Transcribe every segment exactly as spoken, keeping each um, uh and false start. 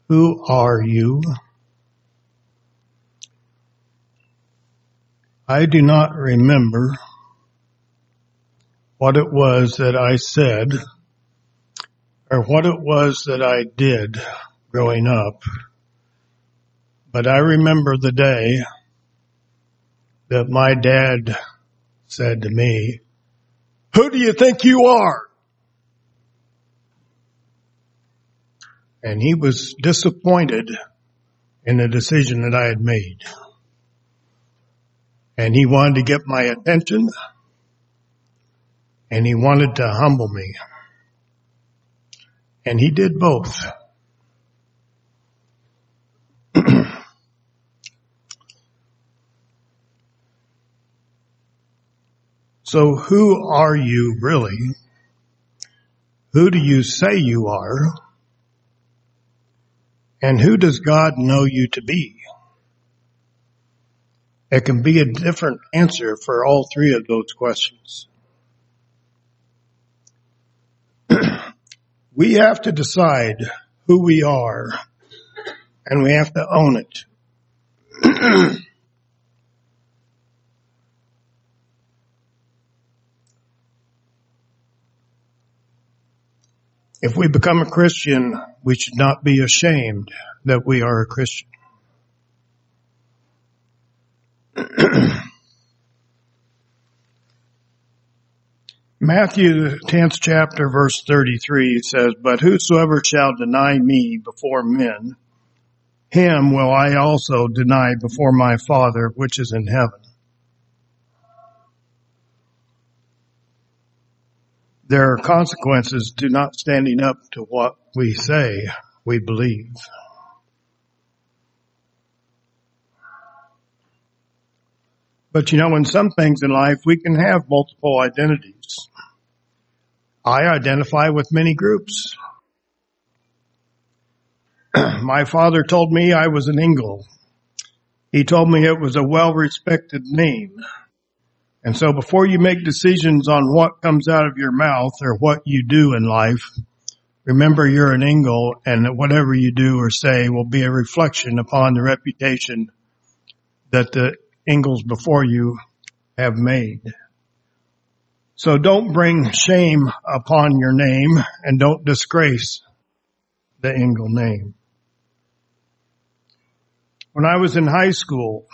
Who are you? I do not remember what it was that I said or what it was that I did growing up, but I remember the day that my dad said to me, "Who do you think you are?" And he was disappointed in the decision that I had made. And he wanted to get my attention, and he wanted to humble me. And he did both. So who are you really? Who do you say you are? And who does God know you to be? It can be a different answer for all three of those questions. We have to decide who we are, and we have to own it. If we become a Christian, we should not be ashamed that we are a Christian. Matthew, the tenth chapter, verse thirty-three says, "But whosoever shall deny me before men, him will I also deny before my Father which is in heaven." There are consequences to not standing up to what we say we believe. But you know, in some things in life, we can have multiple identities. I identify with many groups. My father told me I was an Ingle. He told me it was a well-respected name. And so before you make decisions on what comes out of your mouth or what you do in life, remember you're an Ingle, and that whatever you do or say will be a reflection upon the reputation that the Ingles before you have made. So don't bring shame upon your name, and don't disgrace the Ingle name. When I was in high school,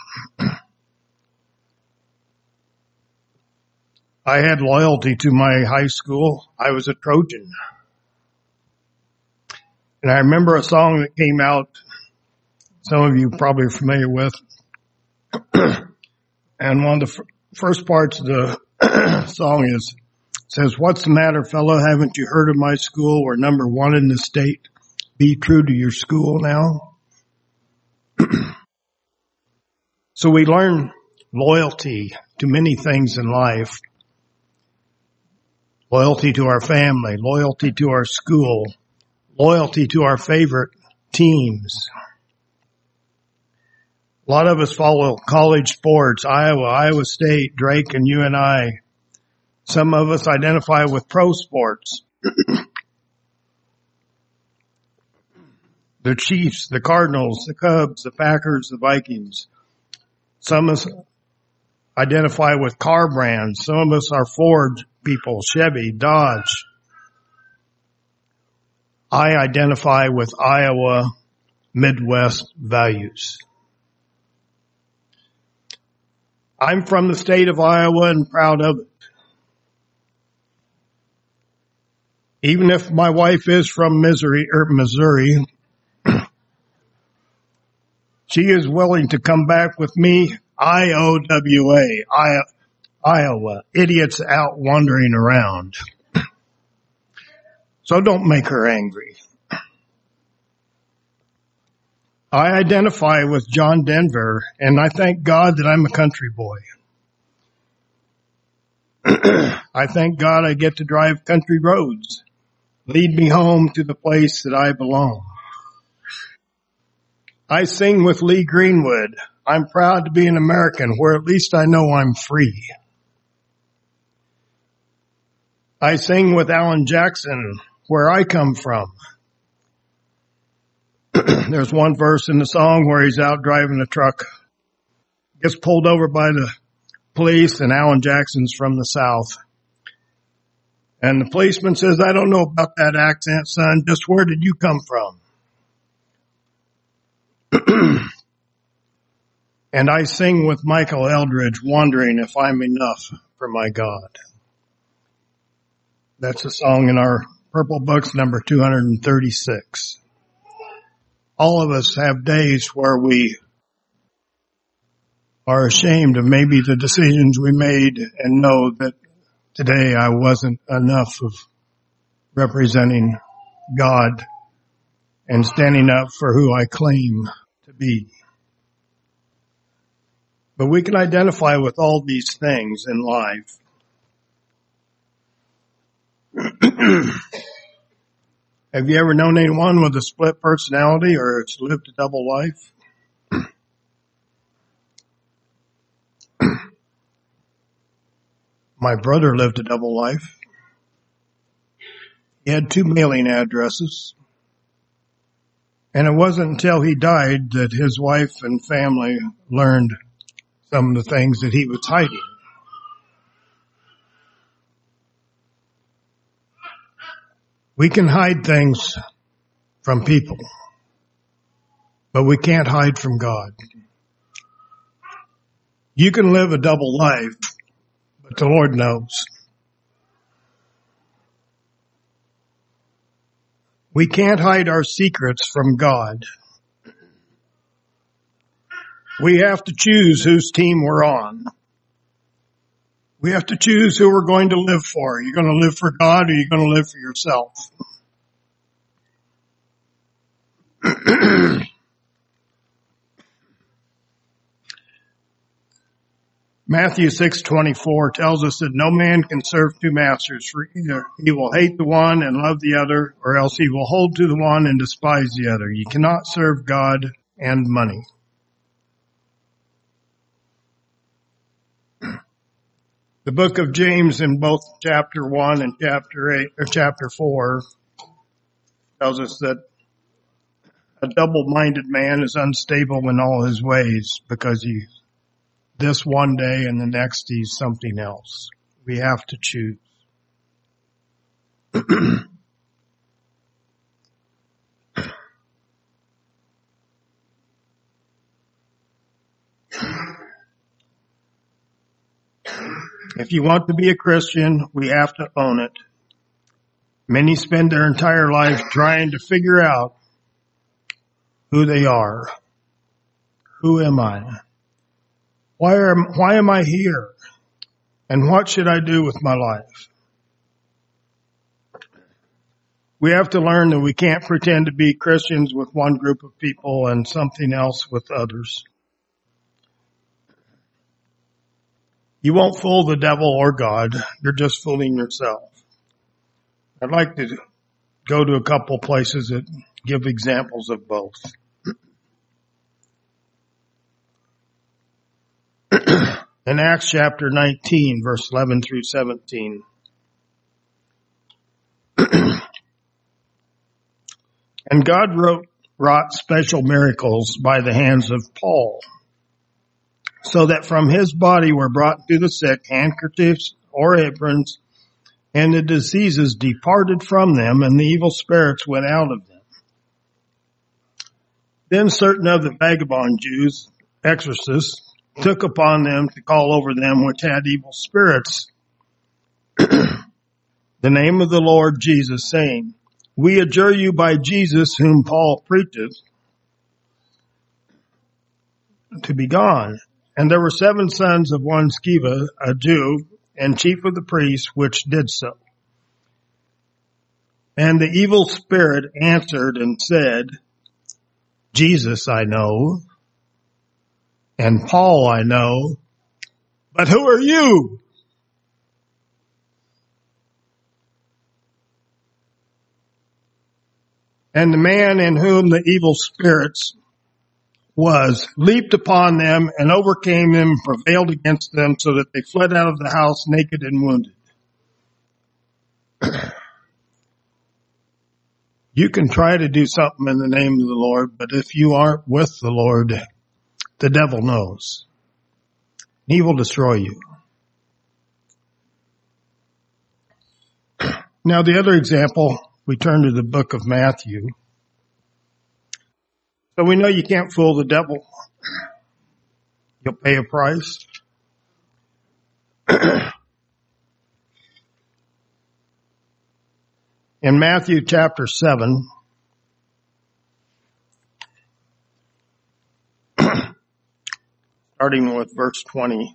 I had loyalty to my high school. I was a Trojan. And I remember a song that came out, some of you probably are familiar with. And one of the f- first parts of the song is, says, "What's the matter, fellow? Haven't you heard of my school? We're number one in the state. Be true to your school now." So we learn loyalty to many things in life. Loyalty to our family, loyalty to our school, loyalty to our favorite teams. A lot of us follow college sports, Iowa, Iowa State, Drake, and U N I. Some of us identify with pro sports. The Chiefs, the Cardinals, the Cubs, the Packers, the Vikings. Some of us identify with car brands. Some of us are Ford people, Chevy, Dodge. I identify with Iowa Midwest values. I'm from the state of Iowa and proud of it. Even if my wife is from Missouri, or Missouri, she is willing to come back with me, I O W A, Iowa, idiots out wandering around. So don't make her angry. I identify with John Denver, and I thank God that I'm a country boy. I thank God I get to drive country roads, lead me home to the place that I belong. I sing with Lee Greenwood. I'm proud to be an American, where at least I know I'm free. I sing with Alan Jackson, where I come from. There's one verse in the song where he's out driving a truck, gets pulled over by the police, and Alan Jackson's from the South. And the policeman says, "I don't know about that accent, son. Just where did you come from?" And I sing with Michael Eldridge, wondering if I'm enough for my God. That's a song in our Purple Books, number two hundred thirty-six. All of us have days where we are ashamed of maybe the decisions we made and know that today I wasn't enough of representing God and standing up for who I claim to be. But we can identify with all these things in life. Have you ever known anyone with a split personality or it's lived a double life? My brother lived a double life. He had two mailing addresses. And it wasn't until he died that his wife and family learned some of the things that he was hiding. We can hide things from people, but we can't hide from God. You can live a double life, but the Lord knows. We can't hide our secrets from God. We have to choose whose team we're on. We have to choose who we're going to live for. Are you going to live for God or are you going to live for yourself? Matthew six twenty-four tells us that no man can serve two masters, for either he will hate the one and love the other, or else he will hold to the one and despise the other. You cannot serve God and money. The book of James in both chapter one and chapter eight, or chapter four, tells us that a double-minded man is unstable in all his ways because he's this one day and the next he's something else. We have to choose. If you want to be a Christian, we have to own it. Many spend their entire life trying to figure out who they are. Who am I? Why am, why am I here? And what should I do with my life? We have to learn that we can't pretend to be Christians with one group of people and something else with others. You won't fool the devil or God. You're just fooling yourself. I'd like to go to a couple places that give examples of both. In Acts chapter nineteen, verse eleven through seventeen. And God wrote, wrought special miracles by the hands of Paul, so that from his body were brought to the sick handkerchiefs or aprons, and the diseases departed from them, and the evil spirits went out of them. Then certain of the vagabond Jews, exorcists, took upon them to call over them which had evil spirits the name of the Lord Jesus, saying, We adjure you by Jesus whom Paul preacheth to be gone. And there were seven sons of one Sceva, a Jew, and chief of the priests, which did so. And the evil spirit answered and said, Jesus I know, and Paul I know, but who are you? And the man in whom the evil spirits was leaped upon them and overcame them, prevailed against them, so that they fled out of the house naked and wounded. You can try to do something in the name of the Lord, but if you aren't with the Lord, the devil knows. He will destroy you. Now, the other example, we turn to the book of Matthew. So we know you can't fool the devil. You'll pay a price. In Matthew chapter seven, starting with verse twenty,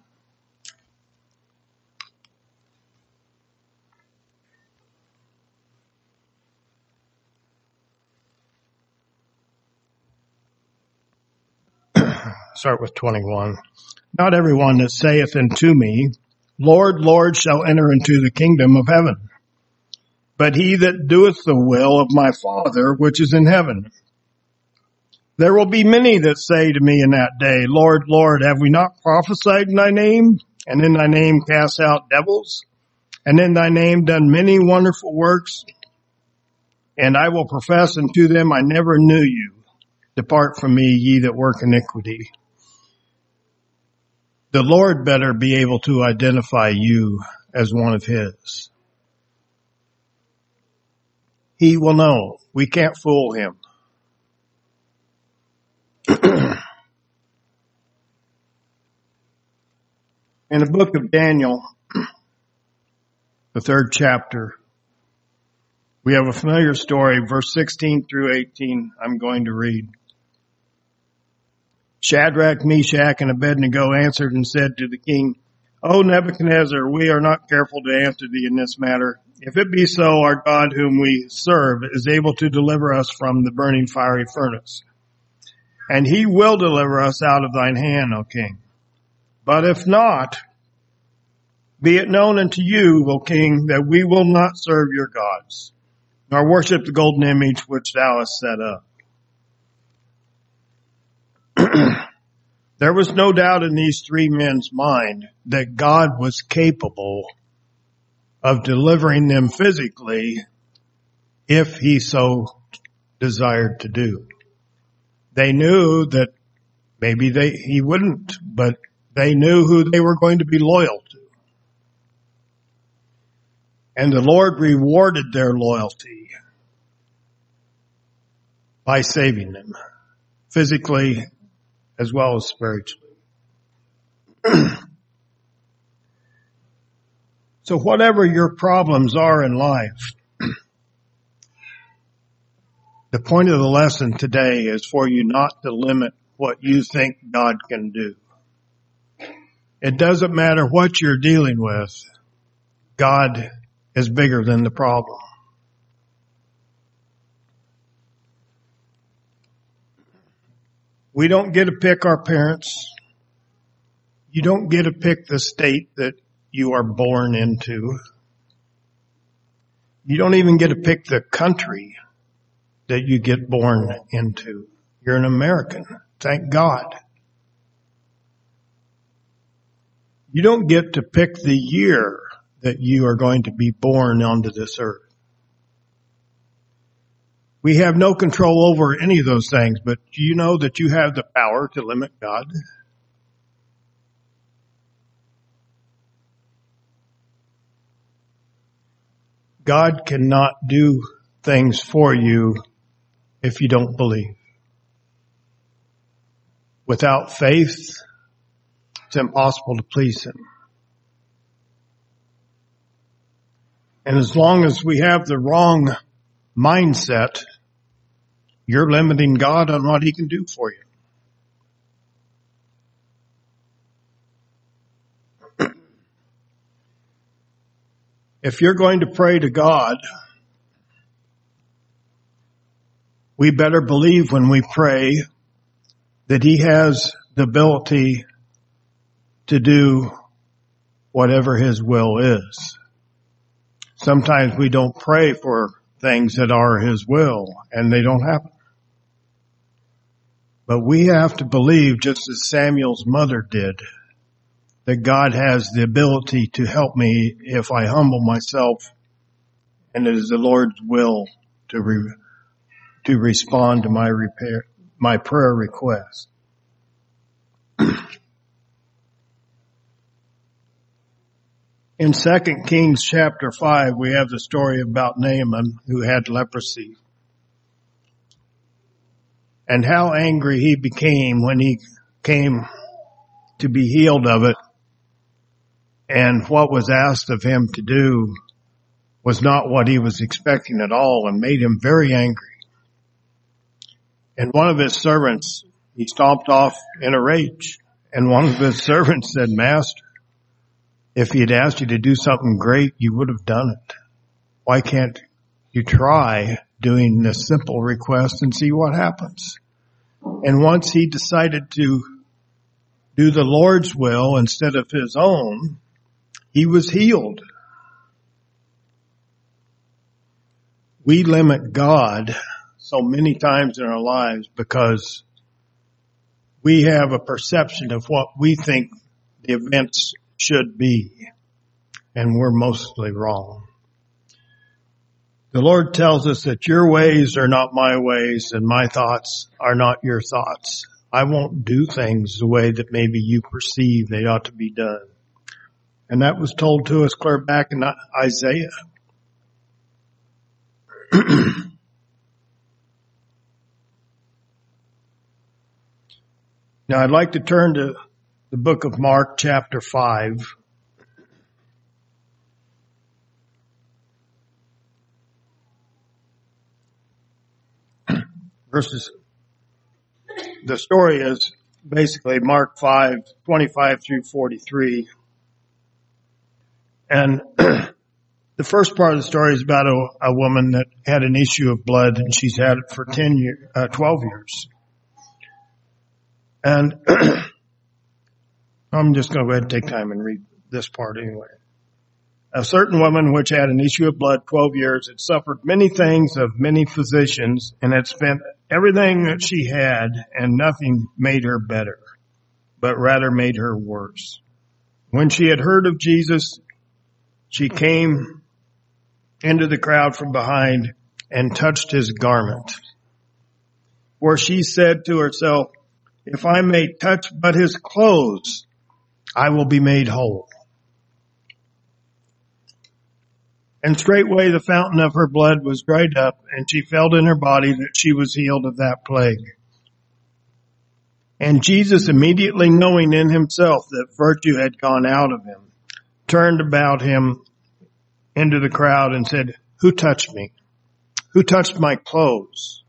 start with twenty-one. Not everyone that saith unto me, Lord, Lord, shall enter into the kingdom of heaven, but he that doeth the will of my Father which is in heaven. There will be many that say to me in that day, Lord, Lord, have we not prophesied in thy name, and in thy name cast out devils, and in thy name done many wonderful works? And I will profess unto them, I never knew you. Depart from me, ye that work iniquity. The Lord better be able to identify you as one of his. He will know. We can't fool him. In the book of Daniel, the third chapter, we have a familiar story, verse sixteen through eighteen, I'm going to read. Shadrach, Meshach, and Abednego answered and said to the king, O Nebuchadnezzar, we are not careful to answer thee in this matter. If it be so, our God whom we serve is able to deliver us from the burning fiery furnace. And he will deliver us out of thine hand, O king. But if not, be it known unto you, O king, that we will not serve your gods, nor worship the golden image which thou hast set up. There was no doubt in these three men's mind that God was capable of delivering them physically if he so desired to do. They knew that maybe they he wouldn't, but they knew who they were going to be loyal to. And the Lord rewarded their loyalty by saving them, physically as well as spiritually. So whatever your problems are in life, the point of the lesson today is for you not to limit what you think God can do. It doesn't matter what you're dealing with. God is bigger than the problem. We don't get to pick our parents. You don't get to pick the state that you are born into. You don't even get to pick the country that you get born into. You're an American. Thank God. You don't get to pick the year that you are going to be born onto this earth. We have no control over any of those things, but do you know that you have the power to limit God? God cannot do things for you if you don't believe. Without faith, it's impossible to please him. And as long as we have the wrong mindset, you're limiting God on what he can do for you. If you're going to pray to God, we better believe when we pray that he has the ability to do whatever his will is. Sometimes we don't pray for things that are his will and they don't happen. But we have to believe, just as Samuel's mother did, that God has the ability to help me if I humble myself, and it is the Lord's will to re- to respond to my repair, my prayer request. In Second Kings chapter five, we have the story about Naaman who had leprosy and how angry he became when he came to be healed of it. And what was asked of him to do was not what he was expecting at all and made him very angry. And one of his servants, he stomped off in a rage. And one of his servants said, Master, if he had asked you to do something great, you would have done it. Why can't you try doing this simple request and see what happens? And once he decided to do the Lord's will instead of his own, he was healed. We limit God so many times in our lives because we have a perception of what we think the events should be, and we're mostly wrong. The Lord tells us that your ways are not my ways and my thoughts are not your thoughts. I won't do things the way that maybe you perceive they ought to be done. And that was told to us clear back in Isaiah. Now I'd like to turn to the book of Mark chapter five. Verses, the story is basically Mark five, twenty-five through forty-three. And the first part of the story is about a, a woman that had an issue of blood, and she's had it for ten years, uh, twelve years. And I'm just going to go ahead and take time and read this part anyway. A certain woman which had an issue of blood twelve years had suffered many things of many physicians and had spent everything that she had, and nothing made her better, but rather made her worse. When she had heard of Jesus, she came into the crowd from behind and touched his garment. For she said to herself, if I may touch but his clothes, I will be made whole. And straightway the fountain of her blood was dried up, and she felt in her body that she was healed of that plague. And Jesus, immediately knowing in himself that virtue had gone out of him, turned about him into the crowd and said, who touched me? Who touched my clothes?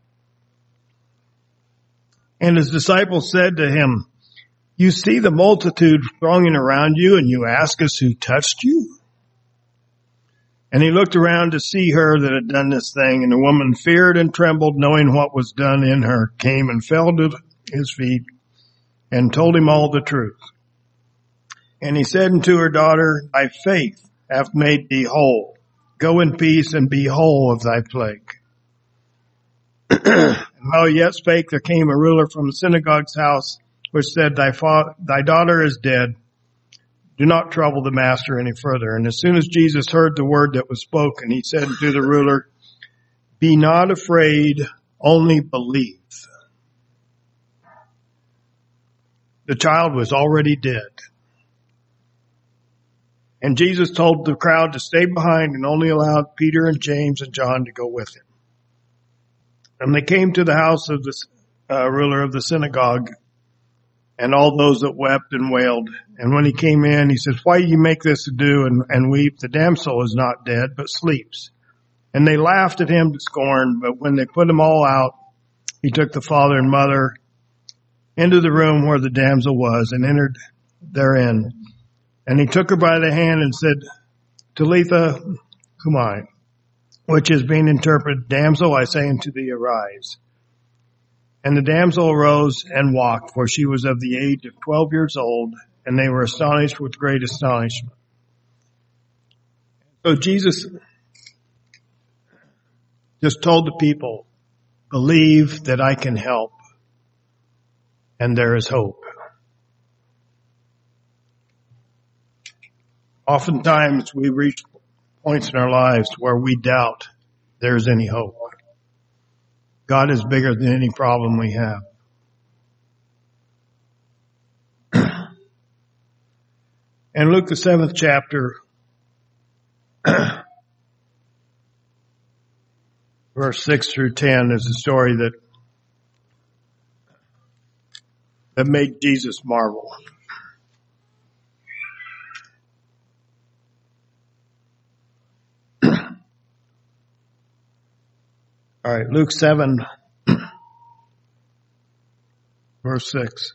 And his disciples said to him, you see the multitude thronging around you, and you ask us who touched you? And he looked around to see her that had done this thing, and the woman feared and trembled, knowing what was done in her, came and fell to his feet and told him all the truth. And he said unto her, daughter, thy faith hath made thee whole. Go in peace and be whole of thy plague. And while he yet spake, there came a ruler from the synagogue's house, which said, thy, fa- thy daughter is dead. Do not trouble the master any further. And as soon as Jesus heard the word that was spoken, he said to the ruler, be not afraid, only believe. The child was already dead. And Jesus told the crowd to stay behind and only allowed Peter and James and John to go with him. And they came to the house of the uh, ruler of the synagogue, and all those that wept and wailed. And when he came in, he said, why do you make this ado and, and weep? The damsel is not dead, but sleeps. And they laughed at him to scorn, but when they put him all out, he took the father and mother into the room where the damsel was and entered therein. And he took her by the hand and said, Talitha cumi, which is being interpreted, damsel, I say unto thee, arise. And the damsel arose and walked, for she was of the age of twelve years old, and they were astonished with great astonishment. So Jesus just told the people, believe that I can help, and there is hope. Oftentimes we reach points in our lives where we doubt there's any hope. God is bigger than any problem we have. In Luke, the seventh chapter, verse six through ten is a story that that made Jesus marvel. All right, Luke seven, verse six.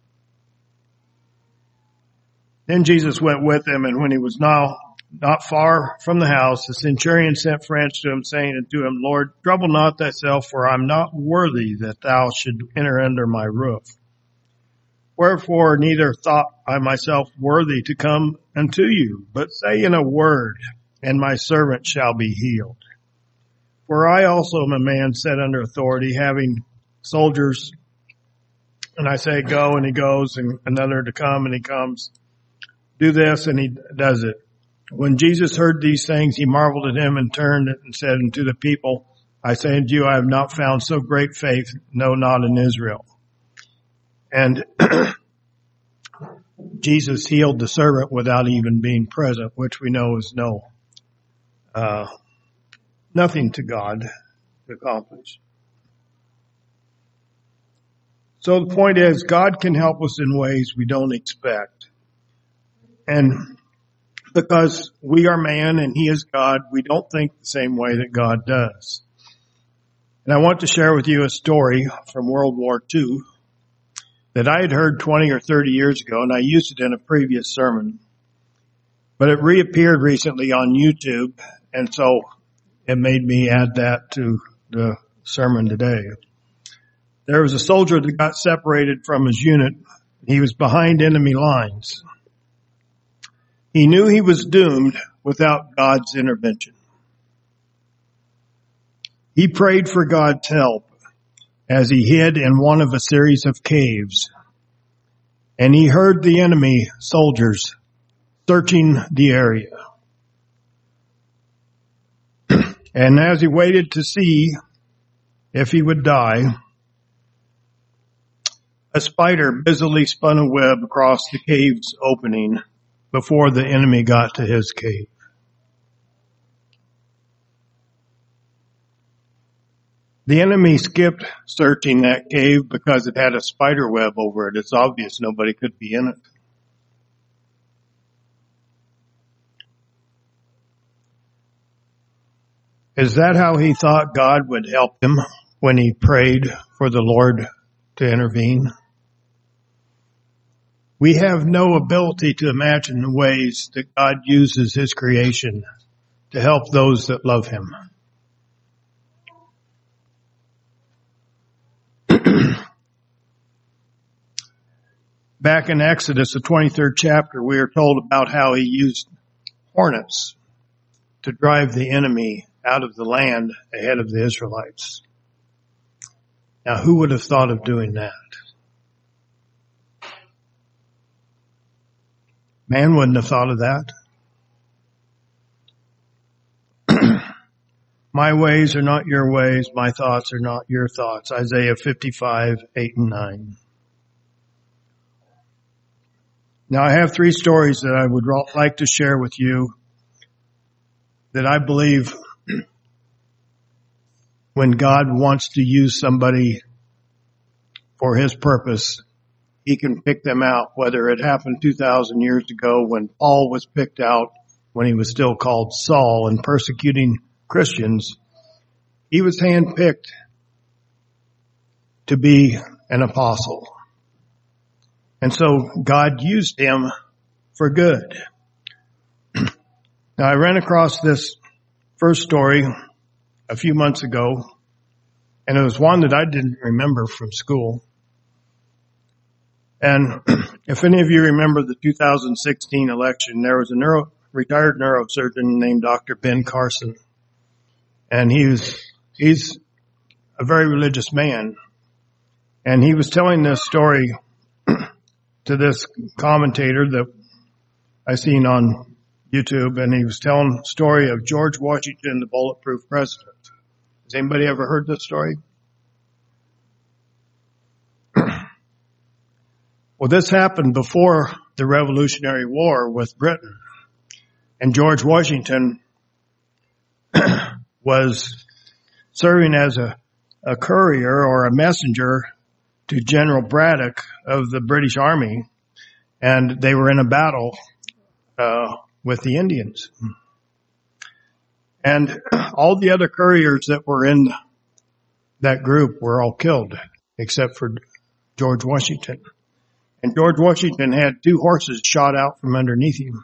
Then Jesus went with them, and when he was now not far from the house, the centurion sent friends to him, saying unto him, Lord, trouble not thyself, for I am not worthy that thou should enter under my roof. Wherefore neither thought I myself worthy to come unto you, but say in a word, and my servant shall be healed. For I also am a man set under authority, having soldiers, and I say, go, and he goes, and another to come, and he comes. Do this, and he does it. When Jesus heard these things, he marveled at him and turned and said unto the people, I say unto you, I have not found so great faith, no, not in Israel. And Jesus healed the servant without even being present, which we know is no, uh, nothing to God to accomplish. So the point is, God can help us in ways we don't expect. And because we are man and he is God, we don't think the same way that God does. And I want to share with you a story from World War Two that I had heard twenty or thirty years ago, and I used it in a previous sermon. But it reappeared recently on YouTube, and so it made me add that to the sermon today. There was a soldier that got separated from his unit. He was behind enemy lines. He knew he was doomed without God's intervention. He prayed for God's help as he hid in one of a series of caves, and he heard the enemy soldiers searching the area. And as he waited to see if he would die, a spider busily spun a web across the cave's opening before the enemy got to his cave. The enemy skipped searching that cave because it had a spider web over it. It's obvious nobody could be in it. Is that how he thought God would help him when he prayed for the Lord to intervene? We have no ability to imagine the ways that God uses his creation to help those that love him. Back in Exodus, the twenty-third chapter, we are told about how he used hornets to drive the enemy out of the land ahead of the Israelites. Now, who would have thought of doing that? Man wouldn't have thought of that. My ways are not your ways. My thoughts are not your thoughts. Isaiah fifty-five, eight and nine. Now I have three stories that I would like to share with you that I believe when God wants to use somebody for his purpose, he can pick them out, whether it happened two thousand years ago when Paul was picked out when he was still called Saul and persecuting Christians. He was handpicked to be an apostle. And so God used him for good. Now I ran across this first story a few months ago, and it was one that I didn't remember from school. And if any of you remember the two thousand sixteen election, there was a neuro, retired neurosurgeon named Doctor Ben Carson. And he was, he's a very religious man. And he was telling this story to this commentator that I seen on YouTube, and he was telling the story of George Washington, the bulletproof president. Has anybody ever heard this story? Well, this happened before the Revolutionary War with Britain. And George Washington was serving as a, a courier or a messenger to General Braddock of the British Army, and they were in a battle uh, with the Indians. And all the other couriers that were in that group were all killed, except for George Washington. And George Washington had two horses shot out from underneath him.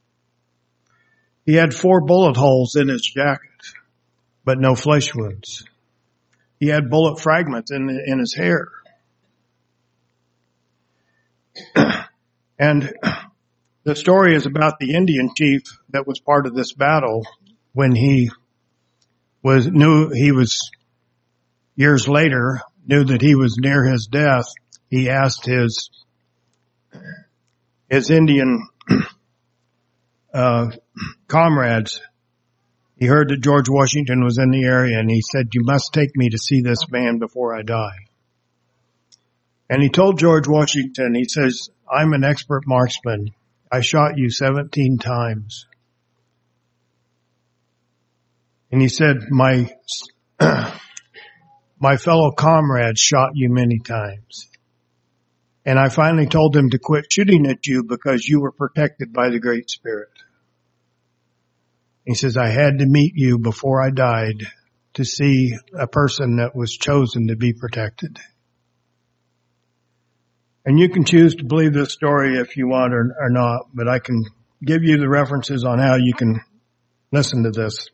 He had four bullet holes in his jacket, but no flesh wounds. He had bullet fragments in, in his hair. And the story is about the Indian chief that was part of this battle. When he was knew he was years later knew that he was near his death, he asked his his Indian uh comrades. He heard that George Washington was in the area, and he said, "You must take me to see this man before I die." And he told George Washington, he says, "I'm an expert marksman. I shot you seventeen times. And he said, my, my fellow comrades shot you many times. And I finally told them to quit shooting at you because you were protected by the Great Spirit." He says, "I had to meet you before I died to see a person that was chosen to be protected." And you can choose to believe this story if you want or, or not, but I can give you the references on how you can listen to this.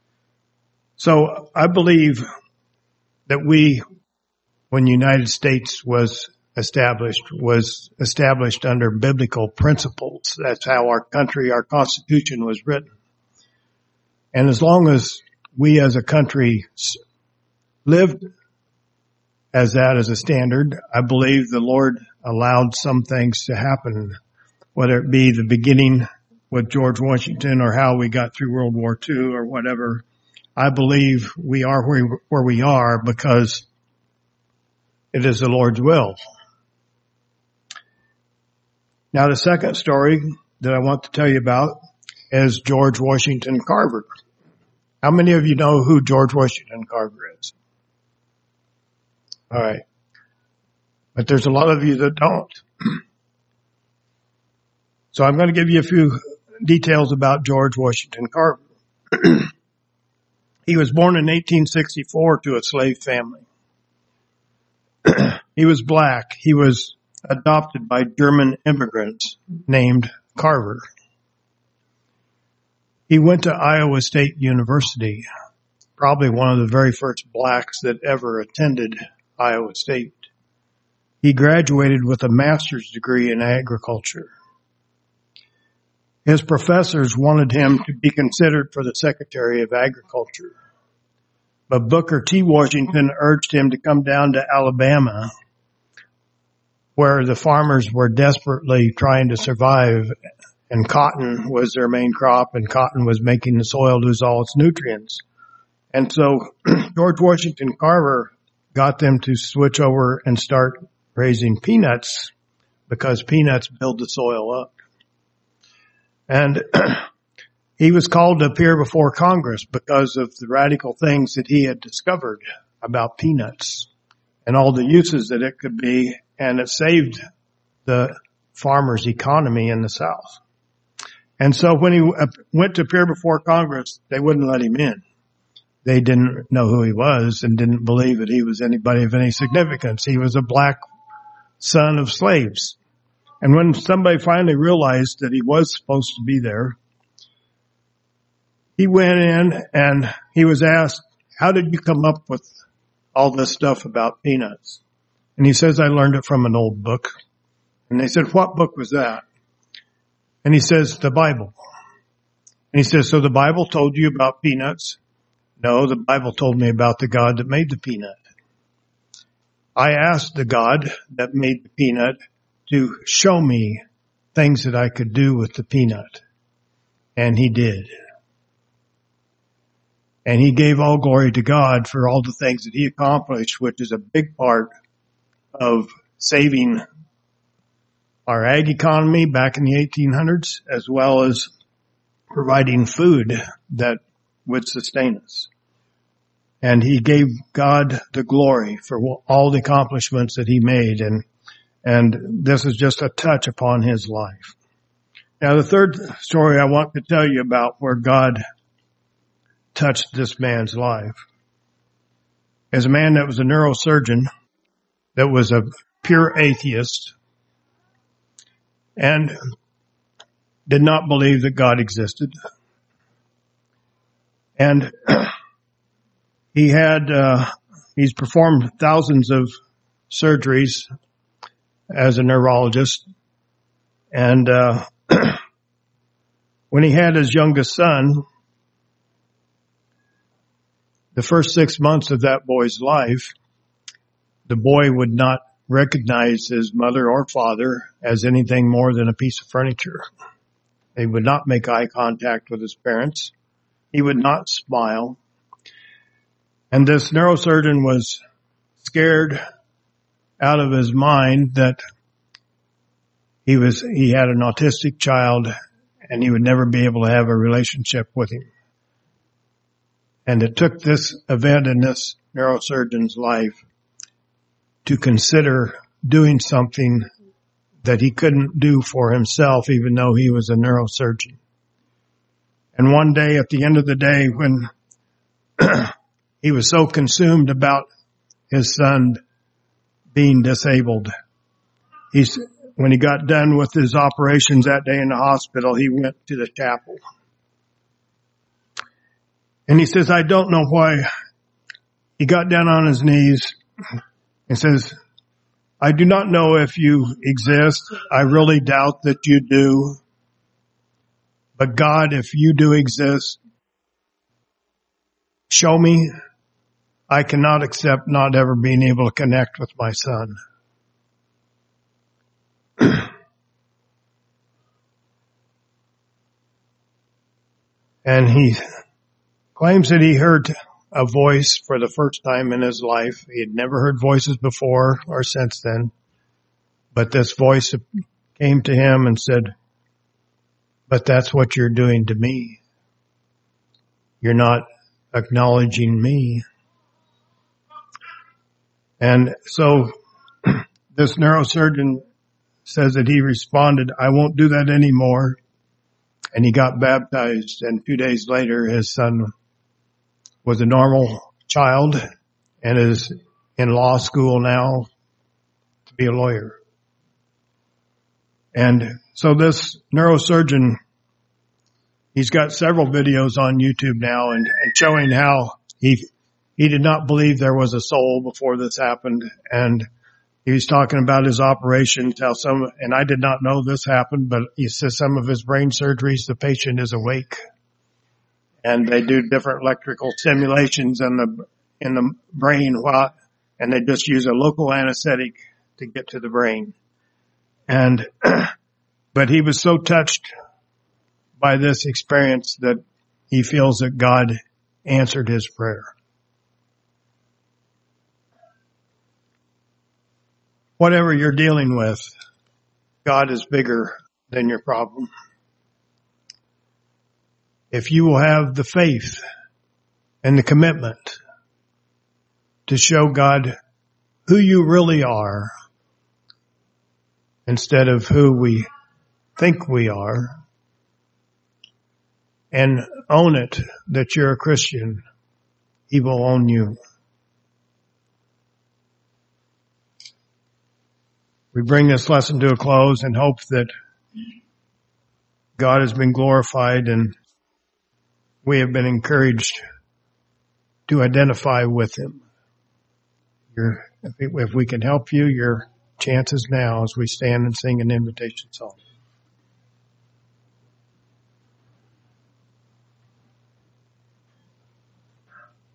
So I believe that we, when the United States was established, was established under biblical principles. That's how our country, our Constitution was written. And as long as we as a country lived as that as a standard, I believe the Lord allowed some things to happen, whether it be the beginning with George Washington or how we got through World War Two or whatever. I believe we are where, where we are because it is the Lord's will. Now, the second story that I want to tell you about is George Washington Carver. How many of you know who George Washington Carver is? All right. But there's a lot of you that don't. So I'm going to give you a few details about George Washington Carver. He was born in eighteen sixty-four to a slave family. He was black. He was adopted by German immigrants named Carver. He went to Iowa State University, probably one of the very first blacks that ever attended Iowa State. He graduated with a master's degree in agriculture. His professors wanted him to be considered for the Secretary of Agriculture. But Booker T. Washington urged him to come down to Alabama, where the farmers were desperately trying to survive, and cotton was their main crop, and cotton was making the soil lose all its nutrients. And so George Washington Carver got them to switch over and start raising peanuts because peanuts build the soil up. And he was called to appear before Congress because of the radical things that he had discovered about peanuts and all the uses that it could be, and it saved the farmers' economy in the South. And so when he went to appear before Congress, they wouldn't let him in. They didn't know who he was and didn't believe that he was anybody of any significance. He was a black son of slaves. And when somebody finally realized that he was supposed to be there, he went in and he was asked, "How did you come up with all this stuff about peanuts?" And he says, "I learned it from an old book." And they said, "What book was that?" And he says, "The Bible." And he says, "So the Bible told you about peanuts?" "No, the Bible told me about the God that made the peanut. I asked the God that made the peanut to show me things that I could do with the peanut. And he did. And he gave all glory to God for all the things that he accomplished, which is a big part of saving our ag economy back in the eighteen hundreds, as well as providing food that would sustain us. And he gave God the glory for all the accomplishments that he made. And, and this is just a touch upon his life. Now, the third story I want to tell you about where God touched this man's life is a man that was a neurosurgeon, that was a pure atheist, and did not believe that God existed. And he had, uh, he's performed thousands of surgeries as a neurologist. And, uh, when he had his youngest son, the first six months of that boy's life, the boy would not recognize his mother or father as anything more than a piece of furniture. He would not make eye contact with his parents. He would not smile. And this neurosurgeon was scared out of his mind that he was, he had an autistic child and he would never be able to have a relationship with him. And it took this event in this neurosurgeon's life to consider doing something that he couldn't do for himself, even though he was a neurosurgeon. And one day, at the end of the day, when he was so consumed about his son being disabled, he's, when he got done with his operations that day in the hospital, he went to the chapel. And he says, I don't know why. He got down on his knees and says, I do not know if you exist. I really doubt that you do. But God, if you do exist, show me. I cannot accept not ever being able to connect with my son. And he claims that he heard a voice for the first time in his life. He had never heard voices before or since then. But this voice came to him and said, but that's what you're doing to me. You're not acknowledging me. And so this neurosurgeon says that he responded, I won't do that anymore. And he got baptized. And two days later, his son was a normal child and is in law school now to be a lawyer. And so this neurosurgeon, he's got several videos on YouTube now and, and showing how he he did not believe there was a soul before this happened. And he was talking about his operations, how some, and I did not know this happened, but he says some of his brain surgeries, the patient is awake. And they do different electrical stimulations in the, in the brain while, and they just use a local anesthetic to get to the brain. And, but he was so touched by this experience that he feels that God answered his prayer. Whatever you're dealing with, God is bigger than your problem. If you will have the faith and the commitment to show God who you really are instead of who we think we are, and own it that you're a Christian, He will own you. We bring this lesson to a close and hope that God has been glorified and we have been encouraged to identify with Him. Your, if we can help you, your chances now as we stand and sing an invitation song.